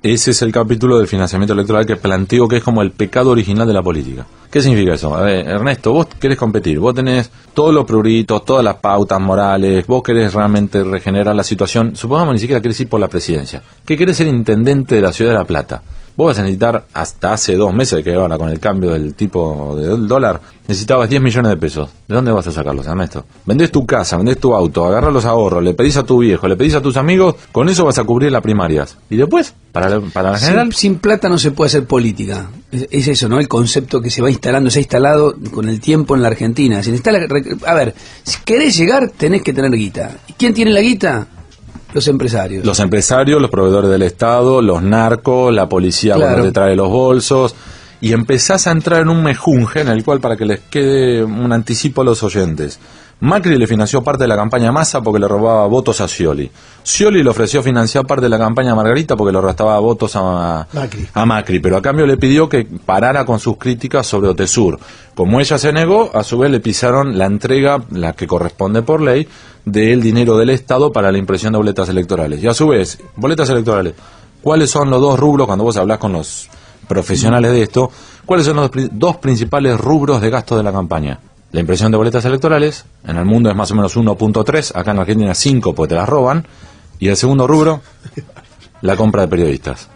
Ese es el capítulo del financiamiento electoral que planteo que es como el pecado original de la política. ¿Qué significa eso? A ver, Ernesto, vos querés competir, vos tenés todos los pruritos, todas las pautas morales, vos querés realmente regenerar la situación, supongamos ni siquiera querés ir por la presidencia, que querés ser intendente de la ciudad de La Plata. Vos vas a necesitar, hasta hace 2 meses, que ahora con el cambio del tipo del dólar, necesitabas 10 millones de pesos. ¿De dónde vas a sacarlos, Ernesto? Vendés tu casa, vendés tu auto, agarrás los ahorros, le pedís a tu viejo, le pedís a tus amigos, con eso vas a cubrir las primarias. Y después, para la general... Sin plata no se puede hacer política. Es eso, ¿no? El concepto que se va instalando, se ha instalado con el tiempo en la Argentina. A ver, si querés llegar, tenés que tener guita. ¿Y quién tiene la guita? Los empresarios. Los empresarios, los proveedores del Estado, los narcos, la policía Claro. cuando te trae los bolsos, y empezás a entrar en un mejunje en el cual, para que les quede un anticipo a los oyentes, Macri le financió parte de la campaña a Massa porque le robaba votos a Scioli. Scioli le ofreció financiar parte de la campaña a Margarita porque le restaba votos a Macri, pero a cambio le pidió que parara con sus críticas sobre Otesur. Como ella se negó, a su vez le pisaron la entrega, la que corresponde por ley, del dinero del Estado para la impresión de boletas electorales. Y a su vez, boletas electorales, ¿cuáles son los dos rubros, cuando vos hablás con los profesionales de esto, cuáles son los dos principales rubros de gasto de la campaña? La impresión de boletas electorales, en el mundo es más o menos 1.3, acá en Argentina 5 porque te las roban, y el segundo rubro, la compra de periodistas.